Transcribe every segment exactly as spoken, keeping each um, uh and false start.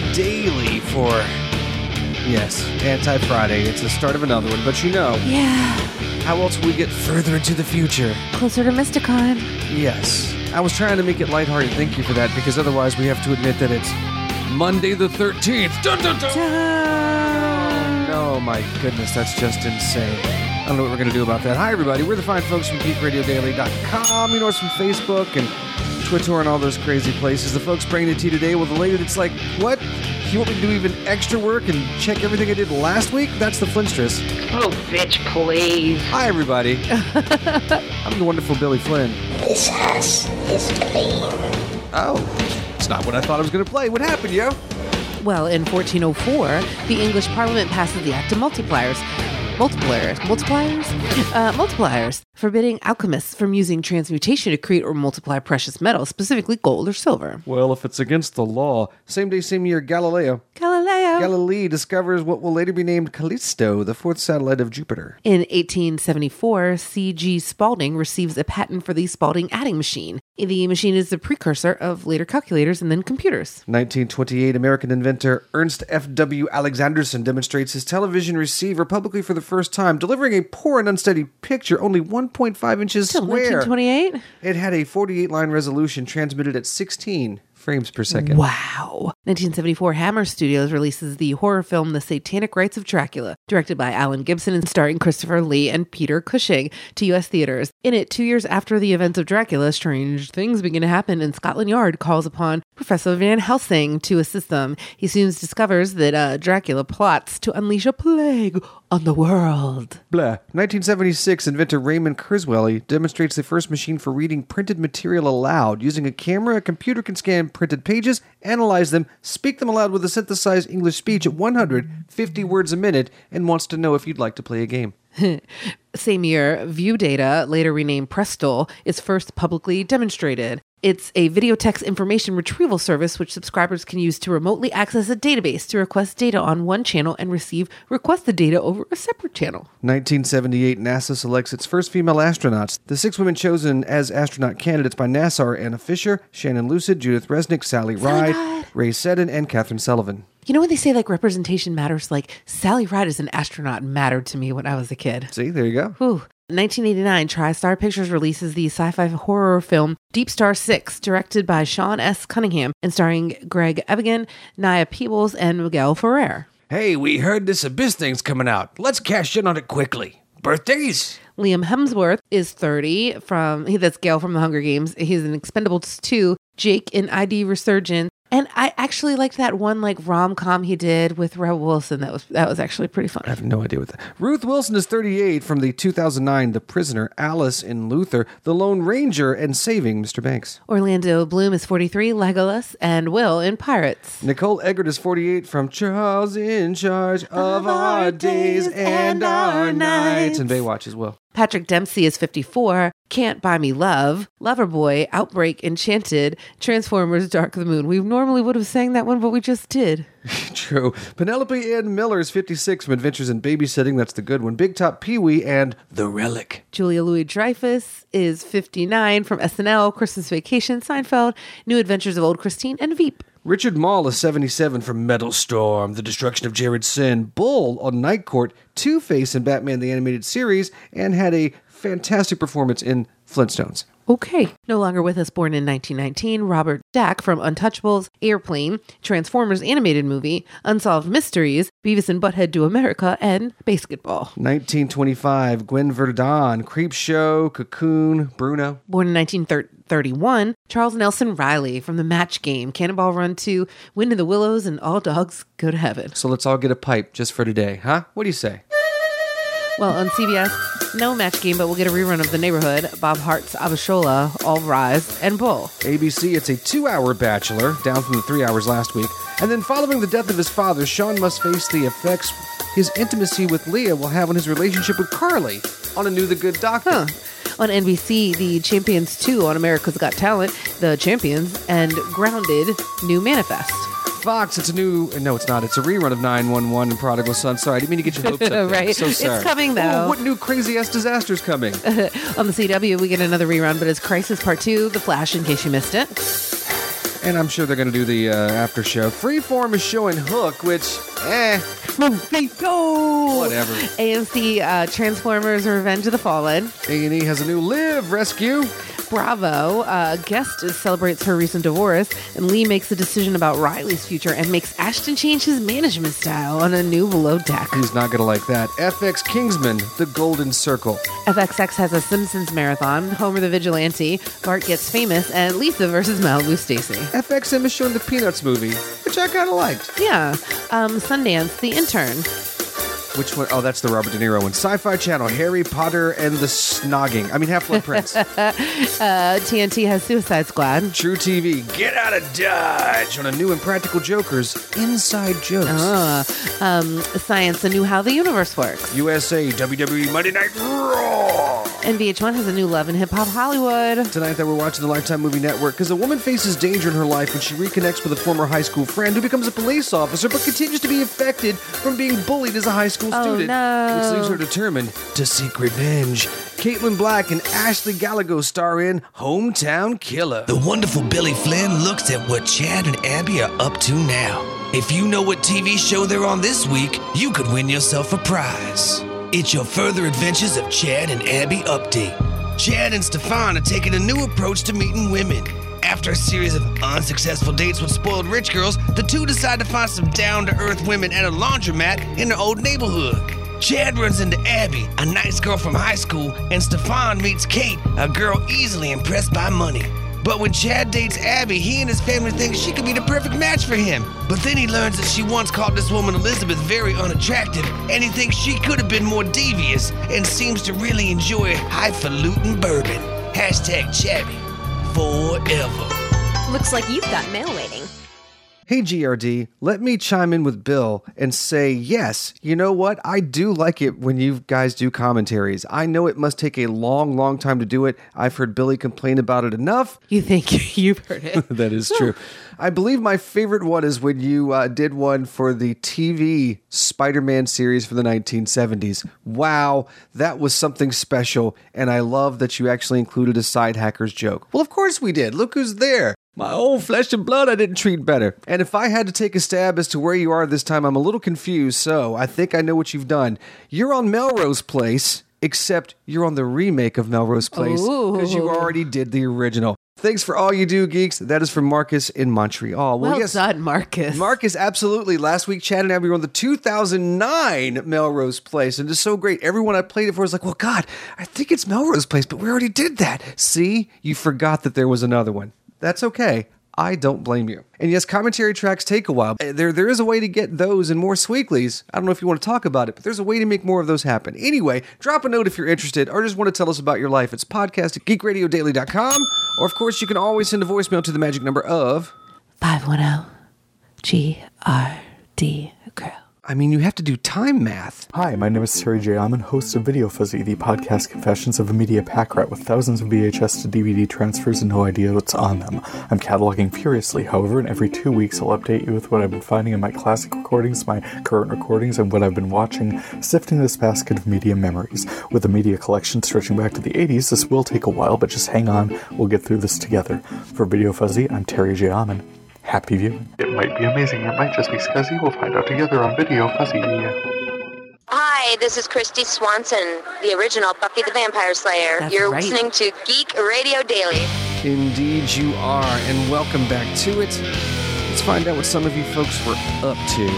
daily for, yes, Anti-Friday. It's the start of another one, but you know, Yeah. how else will we get further into the future? Closer to Mysticon. Yes. I was trying to make it lighthearted. Thank you for that, because otherwise we have to admit that it's Monday the thirteenth. Dun, dun, dun. Dun. Oh my goodness, that's just insane. I don't know what we're going to do about that. Hi, everybody. We're the fine folks from geek radio daily dot com. You know us from Facebook and Twitter and all those crazy places. The folks bringing it to you today with a lady that's like, what? You want me to do even extra work and check everything I did last week? That's the Flinstress. Oh, bitch, please. Hi, everybody. I'm the wonderful Billy Flynn. This house is clean. Oh, it's not what I thought I was going to play. What happened, yo? Well, in fourteen oh four, the English Parliament passes the Act of Multipliers. Multipliers? Multipliers? Uh, multipliers, forbidding alchemists from using transmutation to create or multiply precious metals, specifically gold or silver. Well, if it's against the law. Same day, same year, Galileo. Galileo. Galilee discovers what will later be named Callisto, the fourth satellite of Jupiter. In eighteen seventy-four, C G Spalding receives a patent for the Spalding adding machine. The machine is the precursor of later calculators and then computers. nineteen twenty-eight, American inventor Ernst F W Alexanderson demonstrates his television receiver publicly for the first time, delivering a poor and unsteady picture, only one point five inches Still square. nineteen twenty-eight? It had a forty-eight line resolution transmitted at sixteen frames per second. Wow. nineteen seventy-four, Hammer Studios releases the horror film The Satanic Rites of Dracula, directed by Alan Gibson and starring Christopher Lee and Peter Cushing, to U S theaters. In it, two years after the events of Dracula, strange things begin to happen, and Scotland Yard calls upon Professor Van Helsing to assist them. He soon discovers that uh, Dracula plots to unleash a plague on the world. Blah. nineteen seventy-six, inventor Raymond Kurzweil demonstrates the first machine for reading printed material aloud. Using a camera, a computer can scan printed pages, analyze them, speak them aloud with a synthesized English speech at one hundred fifty words a minute, and wants to know if you'd like to play a game. Same year, View Data, later renamed Prestol, is first publicly demonstrated. It's a video text information retrieval service which subscribers can use to remotely access a database to request data on one channel and receive requested data over a separate channel. nineteen seventy-eight, NASA selects its first female astronauts. The six women chosen as astronaut candidates by NASA are Anna Fisher, Shannon Lucid, Judith Resnick, Sally Ride, Ride. Ray Seddon, and Catherine Sullivan. You know when they say like representation matters, like Sally Ride as an astronaut mattered to me when I was a kid. See, there you go. Whew. nineteen eighty-nine, TriStar Pictures releases the sci-fi horror film Deep Star six, directed by Sean S. Cunningham and starring Greg Evigan, Nia Peebles, and Miguel Ferrer. Hey, we heard this Abyss thing's coming out. Let's cash in on it quickly. Birthdays? Liam Hemsworth is thirty. From he, that's Gale from The Hunger Games. He's in Expendables two. Jake in I D Resurgence. And I actually liked that one like rom-com he did with Rebel Wilson. That was that was actually pretty fun. I have no idea what that. Ruth Wilson is thirty-eight, from the two thousand nine The Prisoner, Alice in Luther, The Lone Ranger, and Saving Mister Banks. Orlando Bloom is forty-three, Legolas, and Will in Pirates. Nicole Eggert is forty-eight, from Charles in Charge of Our Days and Our Nights, and Baywatch as well. Patrick Dempsey is fifty-four, Can't Buy Me Love, Loverboy, Outbreak, Enchanted, Transformers, Dark of the Moon. We normally would have sang that one, but we just did. True. Penelope Ann Miller is fifty-six, from Adventures in Babysitting, that's the good one, Big Top Pee-wee, and The Relic. Julia Louis-Dreyfus is fifty-nine, from S N L, Christmas Vacation, Seinfeld, New Adventures of Old Christine, and Veep. Richard Mall is seventy-seven, from Metal Storm, The Destruction of Jared Sin, Bull on Night Court, Two-Face in Batman the Animated Series, and had a fantastic performance in Flintstones. Okay. No longer with us, born in nineteen nineteen, Robert Stack from Untouchables, Airplane, Transformers animated movie, Unsolved Mysteries, Beavis and Butthead Do America, and Basketball. nineteen twenty-five, Gwen Verdon, Creepshow, Cocoon, Bruno. Born in nineteen thirty-one, Charles Nelson Riley from The Match Game, Cannonball Run two, Wind in the Willows, and All Dogs Go to Heaven. So let's all get a pipe just for today, huh? What do you say? Well, on C B S, no Match Game, but we'll get a rerun of The Neighborhood, Bob Hart's Abishola, All Rise, and Bull. A B C, it's a two-hour Bachelor, down from the three hours last week. And then following the death of his father, Sean must face the effects his intimacy with Leah will have on his relationship with Carly on A New the Good Doctor. Huh. On N B C, The Champions two on America's Got Talent, The Champions, and Grounded, New Manifest. Fox, it's a new... No, it's not. It's a rerun of nine one one and Prodigal Son. Sorry, I didn't mean to get your hopes up there. Right. So sorry. It's coming, though. Ooh, what new crazy-ass disaster's coming? On the C W, we get another rerun, but it's Crisis Part two, The Flash, in case you missed it. And I'm sure they're going to do the uh, after show. Freeform is showing Hook, which, eh, Go! whatever. A M C uh, Transformers Revenge of the Fallen. A and E has a new Live Rescue. Bravo. Uh, guest celebrates her recent divorce, and Lee makes a decision about Riley's future and makes Ashton change his management style on a new Below Deck. He's not going to like that. F X Kingsman, The Golden Circle. F X X has a Simpsons marathon, Homer the Vigilante, Bart Gets Famous, and Lisa versus Malibu Stacy. F X M is showing the Peanuts movie, which I kind of liked. Yeah. Um, Sundance, The Intern. Which one? Oh, that's the Robert De Niro one. Sci-Fi Channel, Harry Potter and the Snogging. I mean, Half-Blood Prince. uh, T N T has Suicide Squad. True T V, Get Out of Dodge on a new Impractical Jokers, Inside Jokes. Uh, um, Science, a new How the Universe Works. U S A, W W E Monday Night Raw. And V H one has a new Love and Hip Hop Hollywood. Tonight that we're watching the Lifetime Movie Network because a woman faces danger in her life when she reconnects with a former high school friend who becomes a police officer but continues to be affected from being bullied as a high school Oh, student. no. Which leaves her determined to seek revenge. Caitlin Black and Ashley Gallagher star in Hometown Killer. The wonderful Billy Flynn looks at what Chad and Abby are up to now. If you know what T V show they're on this week, you could win yourself a prize. It's your Further Adventures of Chad and Abby update. Chad and Stefan are taking a new approach to meeting women. After a series of unsuccessful dates with spoiled rich girls, the two decide to find some down-to-earth women at a laundromat in their old neighborhood. Chad runs into Abby, a nice girl from high school, and Stefan meets Kate, a girl easily impressed by money. But when Chad dates Abby, he and his family think she could be the perfect match for him. But then he learns that she once called this woman Elizabeth very unattractive, and he thinks she could have been more devious and seems to really enjoy highfalutin bourbon. Hashtag Chabby. Forever. Looks like you've got mail waiting. Hey G R D, let me chime in with Bill and say, yes, you know what? I do like it when you guys do commentaries. I know it must take a long, long time to do it. I've heard Billy complain about it enough. You think you've heard it? That is true. I believe my favorite one is when you uh, did one for the T V Spider-Man series for the nineteen seventies. Wow, that was something special, and I love that you actually included a side hackers joke. Well, of course we did. Look who's there. My own flesh and blood I didn't treat better. And if I had to take a stab as to where you are this time, I'm a little confused, so I think I know what you've done. You're on Melrose Place, except you're on the remake of Melrose Place because you already did the original. Thanks for all you do, geeks. That is from Marcus in Montreal. Well, well yes, done, Marcus. Marcus, absolutely. Last week, Chad and Abby were on the two thousand nine Melrose Place, and it's so great. Everyone I played it for was like, well, God, I think it's Melrose Place, but we already did that. See? You forgot that there was another one. That's okay. I don't blame you. And yes, commentary tracks take a while. There, there is a way to get those and more Sweeklies. I don't know if you want to talk about it, but there's a way to make more of those happen. Anyway, drop a note if you're interested or just want to tell us about your life. It's podcast at geek radio daily dot com. Or, of course, you can always send a voicemail to the magic number of five one zero G R D Crew. I mean, you have to do time math. Hi, my name is Terry J. Alman, host of Video Fuzzy, the podcast confessions of a media pack rat with thousands of V H S to D V D transfers and no idea what's on them. I'm cataloging furiously, however, and every two weeks I'll update you with what I've been finding in my classic recordings, my current recordings, and what I've been watching, sifting this basket of media memories. With a media collection stretching back to the eighties, this will take a while, but just hang on, we'll get through this together. For Video Fuzzy, I'm Terry J. Alman. Happy viewing. It might be amazing, it might just be scuzzy. We'll find out together on Video Fuzzy. Hi, this is Christy Swanson, the original Buffy the Vampire Slayer. That's You're right. listening to Geek Radio Daily. Indeed you are, and welcome back to it. Let's find out what some of you folks were up to.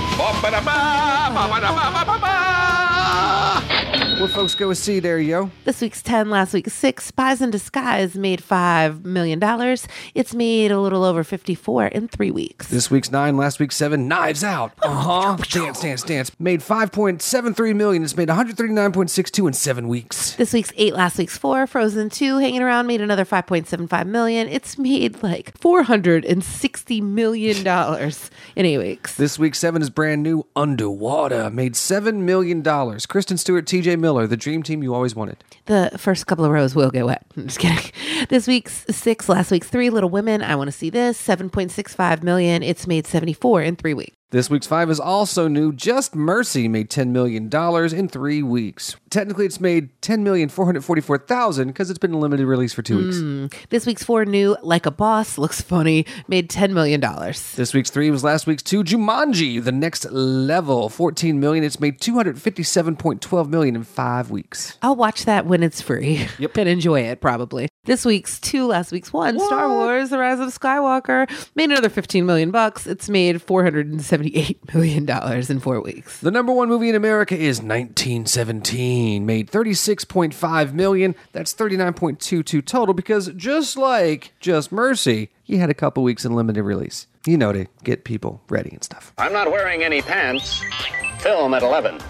What folks go with C there, yo? This week's ten, last week's six. Spies in Disguise made five million dollars. It's made a little over fifty-four in three weeks. This week's nine, last week's seven. Knives Out. Uh-huh. Dance, dance, dance. Made five point seven three million dollars. It's made one hundred thirty-nine point six two in seven weeks. This week's eight, last week's four. Frozen two, hanging around, made another five point seven five million dollars. It's made like four hundred sixty million dollars in eight weeks. This week's seven is brand new. Underwater. Made seven million dollars. Kristen Stewart, T J Miller, the dream team you always wanted. The first couple of rows will get wet. I'm just kidding. This week's six, last week's three. Little Women, I Want to See This. seven point six five million dollars. It's made seventy-four in three weeks. This week's five is also new. Just Mercy made ten million dollars in three weeks. Technically, it's made ten million four hundred forty-four thousand dollars because it's been a limited release for two Mm. weeks. This week's four new, Like a Boss, looks funny, made ten million dollars. This week's three was last week's two. Jumanji, The Next Level, fourteen million dollars. It's made two hundred fifty-seven point one two million dollars in five weeks. I'll watch that when it's free. Yep. And enjoy it, probably. This week's two, last week's one, What? Star Wars, The Rise of Skywalker, made another fifteen million bucks. It's made four hundred seventy-eight million dollars in four weeks. The number one movie in America is nineteen seventeen, made thirty-six point five million dollars. That's thirty-nine point two two total because just like Just Mercy, you had a couple weeks in limited release. You know, to get people ready and stuff. I'm not wearing any pants. Film at eleven.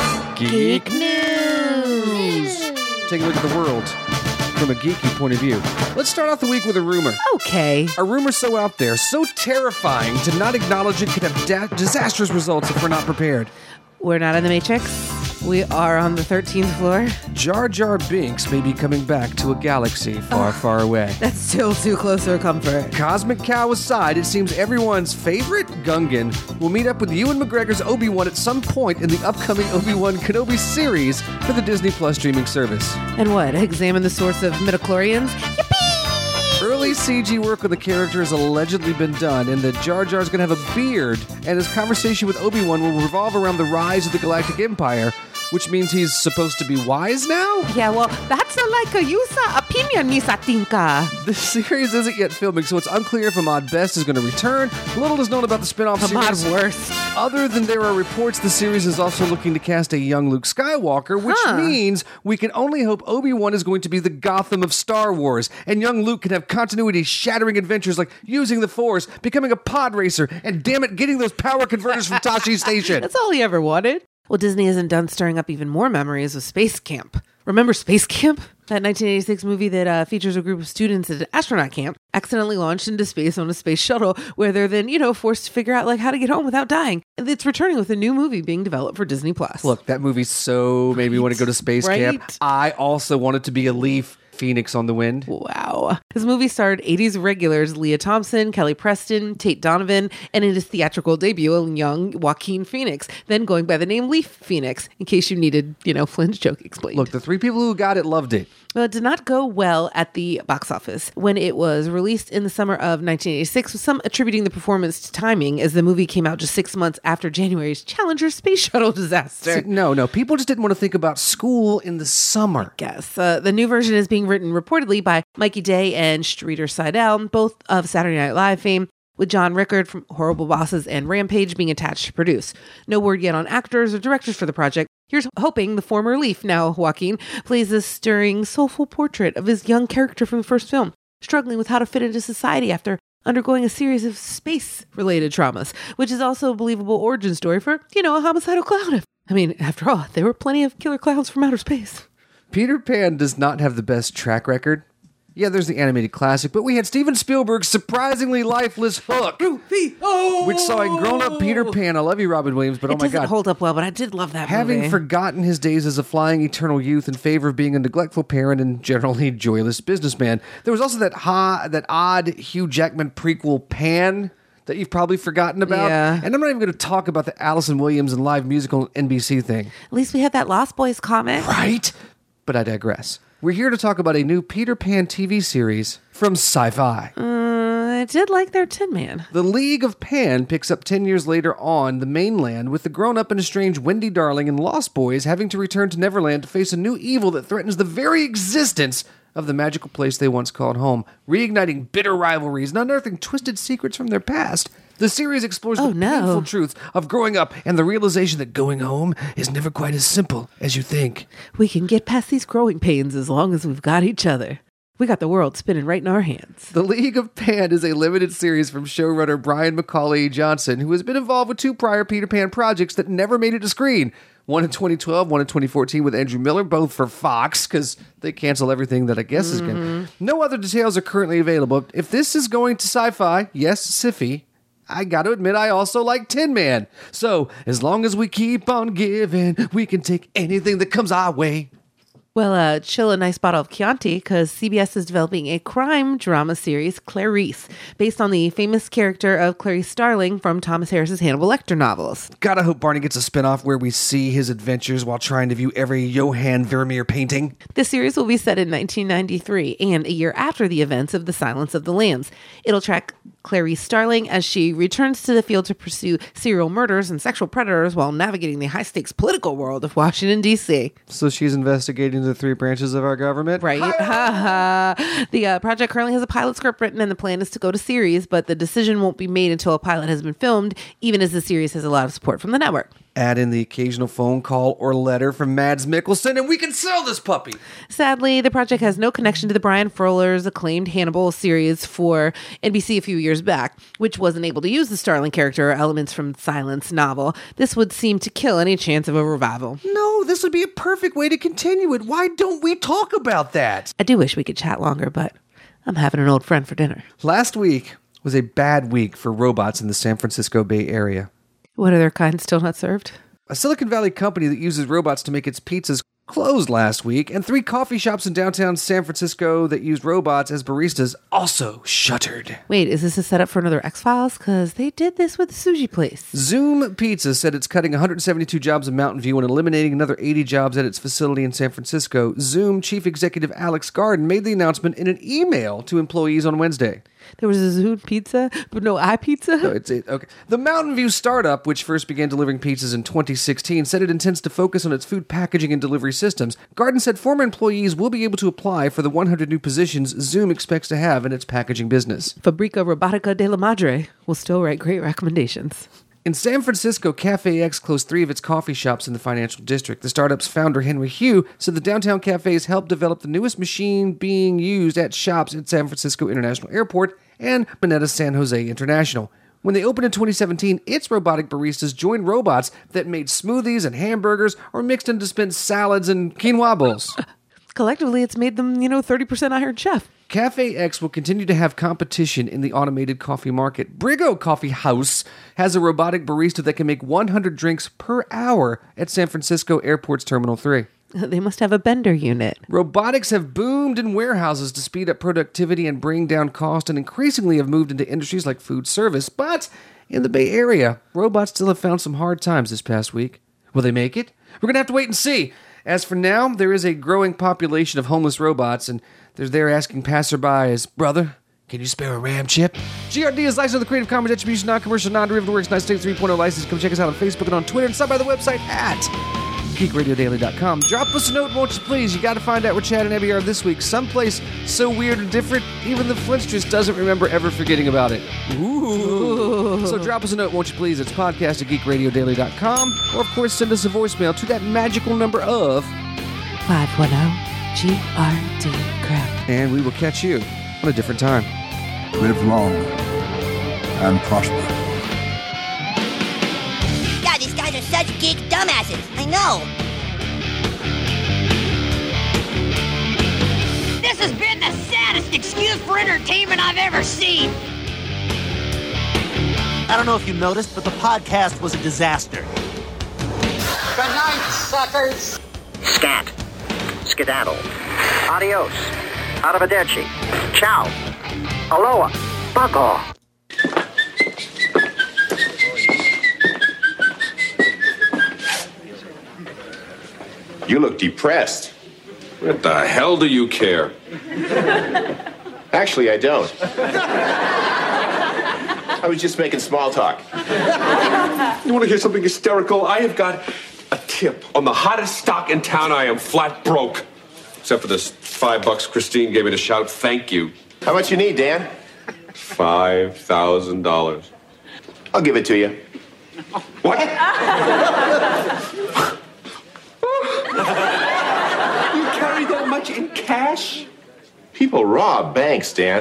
Geek News! Take a look at the world from a geeky point of view. Let's start off the week with a rumor. Okay. A rumor so out there, so terrifying to not acknowledge it could have da- disastrous results if we're not prepared. We're not in the Matrix. We are on the thirteenth floor. Jar Jar Binks may be coming back to a galaxy far, far away. That's still too close for comfort. Cosmic Cow aside, it seems everyone's favorite Gungan will meet up with Ewan McGregor's Obi-Wan at some point in the upcoming Obi-Wan Kenobi series for the Disney Plus streaming service. And what? Examine the source of midichlorians? Early C G work on the character has allegedly been done, and that Jar Jar's going to have a beard, and his conversation with Obi-Wan will revolve around the rise of the Galactic Empire, which means he's supposed to be wise now? Yeah, well, that's a, like a user opinion, Misa Tinka. The series isn't yet filming, so it's unclear if Ahmad Best is going to return. Little is known about the spin-off Ahmad series. worst. Other than there are reports the series is also looking to cast a young Luke Skywalker, which Huh. means we can only hope Obi-Wan is going to be the Gotham of Star Wars, and young Luke can have continuity-shattering adventures like using the Force, becoming a pod racer, and damn it, getting those power converters from Tashi Station. That's all he ever wanted. Well, Disney isn't done stirring up even more memories of Space Camp. Remember Space Camp? That nineteen eighty-six movie that uh, features a group of students at an astronaut camp accidentally launched into space on a space shuttle where they're then, you know, forced to figure out like how to get home without dying. And it's returning with a new movie being developed for Disney Plus. Look, that movie so made me want to go to space Right? camp. I also wanted to be a leaf. Phoenix on the Wind. Wow. This movie starred eighties regulars Leah Thompson, Kelly Preston, Tate Donovan, and in his theatrical debut, a young Joaquin Phoenix, then going by the name Leaf Phoenix, in case you needed, you know, Flynn's joke explained. Look, the three people who got it loved it. Well, it did not go well at the box office when it was released in the summer of nineteen eighty-six, with some attributing the performance to timing, as the movie came out just six months after January's Challenger space shuttle disaster. See, no, no. People just didn't want to think about school in the summer. Guess. Uh, the new version is being written reportedly by Mikey Day and Streeter Seidel, both of Saturday Night Live fame, with John Rickard from Horrible Bosses and Rampage being attached to produce. No word yet on actors or directors for the project. Here's hoping the former Leaf, now Joaquin, plays a stirring, soulful portrait of his young character from the first film, struggling with how to fit into society after undergoing a series of space-related traumas, which is also a believable origin story for, you know, a homicidal clown. I mean, after all, there were plenty of killer clowns from outer space. Peter Pan does not have the best track record. Yeah, there's the animated classic, but we had Steven Spielberg's surprisingly lifeless Hook, which saw a grown-up Peter Pan. I love you, Robin Williams, but It oh my doesn't God. hold up well, but I did love that Having movie. forgotten his days as a flying eternal youth in favor of being a neglectful parent and generally joyless businessman, there was also that ha- that odd Hugh Jackman prequel Pan that you've probably forgotten about. Yeah. And I'm not even going to talk about the Allison Williams and live musical N B C thing. At least we had that Lost Boys comic. Right? But I digress. We're here to talk about a new Peter Pan T V series from Sci-Fi. Uh, I did like their Tin Man. The League of Pan picks up ten years later on the mainland, with the grown-up and estranged Wendy Darling and Lost Boys having to return to Neverland to face a new evil that threatens the very existence of the magical place they once called home, reigniting bitter rivalries and unearthing twisted secrets from their past. The series explores Oh, the no. painful truth of growing up and the realization that going home is never quite as simple as you think. We can get past these growing pains as long as we've got each other. We got the world spinning right in our hands. The League of Pan is a limited series from showrunner Brian Macaulay Johnson, who has been involved with two prior Peter Pan projects that never made it to screen. One in twenty twelve, one in twenty fourteen with Andrew Miller, both for Fox, because they cancel everything that I guess is good. No other details are currently available. If this is going to Sci-Fi, yes, Sci-Fi, I gotta admit I also like Tin Man. So, as long as we keep on giving, we can take anything that comes our way. Well, uh, chill a nice bottle of Chianti because C B S is developing a crime drama series, Clarice, based on the famous character of Clarice Starling from Thomas Harris's Hannibal Lecter novels. Gotta hope Barney gets a spinoff where we see his adventures while trying to view every Johann Vermeer painting. The series will be set in nineteen ninety-three and a year after the events of The Silence of the Lambs. It'll track Clarice Starling as she returns to the field to pursue serial murders and sexual predators while navigating the high-stakes political world of Washington, D C. So she's investigating the three branches of our government? Right. The uh, project currently has a pilot script written and the plan is to go to series, but the decision won't be made until a pilot has been filmed, even as the series has a lot of support from the network. Add in the occasional phone call or letter from Mads Mikkelsen and we can sell this puppy. Sadly, the project has no connection to the Brian Furler's acclaimed Hannibal series for N B C a few years back, which wasn't able to use the Starling character or elements from Silence novel. This would seem to kill any chance of a revival. No, this would be a perfect way to continue it. Why don't we talk about that? I do wish we could chat longer, but I'm having an old friend for dinner. Last week was a bad week for robots in the San Francisco Bay Area. What other kind still not served? A Silicon Valley company that uses robots to make its pizzas closed last week, and three coffee shops in downtown San Francisco that used robots as baristas also shuttered. Wait, is this a setup for another X-Files? Because they did this with the sushi place. Zoom Pizza said it's cutting one hundred seventy-two jobs in Mountain View and eliminating another eighty jobs at its facility in San Francisco. Zoom chief executive Alex Garden made the announcement in an email to employees on Wednesday. There was a Zoom Pizza, but no iPizza? No, it's it. Okay. The Mountain View startup, which first began delivering pizzas in twenty sixteen, said it intends to focus on its food packaging and delivery systems. Garden said former employees will be able to apply for the one hundred new positions Zoom expects to have in its packaging business. Fabrica Robotica de la Madre will still write great recommendations. In San Francisco, Cafe X closed three of its coffee shops in the financial district. The startup's founder, Henry Hugh, said the downtown cafes helped develop the newest machine being used at shops at San Francisco International Airport and Mineta San Jose International. When they opened in twenty seventeen, its robotic baristas joined robots that made smoothies and hamburgers or mixed and dispensed salads and quinoa bowls. Collectively, it's made them, you know, thirty percent Iron Chef. Cafe X will continue to have competition in the automated coffee market. Brigo Coffee House has a robotic barista that can make one hundred drinks per hour at San Francisco Airport's Terminal three. They must have a bender unit. Robotics have boomed in warehouses to speed up productivity and bring down cost, and increasingly have moved into industries like food service. But in the Bay Area, robots still have found some hard times this past week. Will they make it? We're going to have to wait and see. As for now, there is a growing population of homeless robots, and they're there asking passerbys, brother, can you spare a RAM chip? G R D is licensed with the Creative Commons Attribution, Non-Commercial, Non-Derivative Works, United States three point oh license. Come check us out on Facebook and on Twitter, and stop by the website at geek radio daily dot com. Drop us a note, won't you please? You got to find out where Chad and Abby are this week. Someplace so weird and different, even the Flintstress doesn't remember ever forgetting about it. Ooh. So drop us a note, won't you please? It's podcast at geek radio daily dot com. Or, of course, send us a voicemail to that magical number of five one zero G R D crap. And we will catch you on a different time. Live long and prosper. God, these guys are such geek dumbasses. I know. This has been the saddest excuse for entertainment I've ever seen. I don't know if you noticed, but the podcast was a disaster. Good night, suckers. Scat. Skedaddle. Adios. Arrivederci. Ciao. Aloha. Bug off. You look depressed. What the hell do you care? Actually, I don't. I was just making small talk. You want to hear something hysterical? I have got a tip on the hottest stock in town. I am flat broke. Except for this five bucks Christine gave me to shout thank you. How much you need, Dan? Five thousand dollars. I'll give it to you. What? You carry that much in cash? People rob banks, Dan.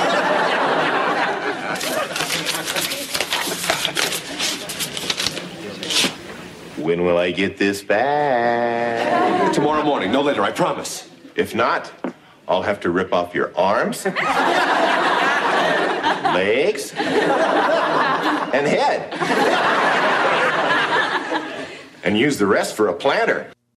When will I get this back? Tomorrow morning, no later, I promise. If not, I'll have to rip off your arms, legs, and head. And use the rest for a planter.